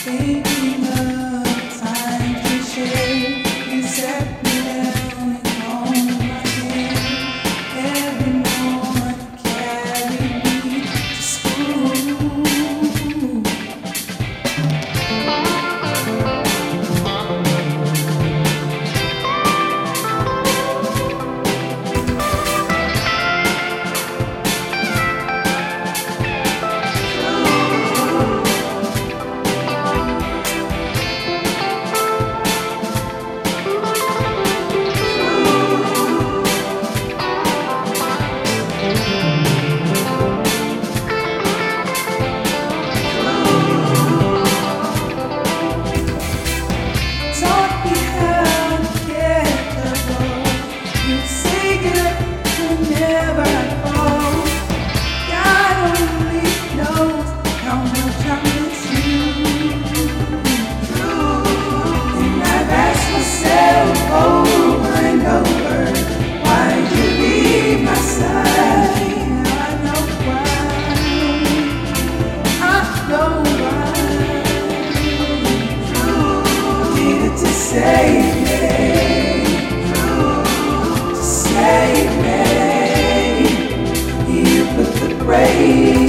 Thinking of the times we shared, you set me down and hold my hand. Every morning carried me to school. Taught me how to get the ball. You'd say get up whenever I fall. God only knows how much I miss you. And I've asked myself over and over, why'd you leave my side? Now I know why. I know why. To save me, to save me. You put the brave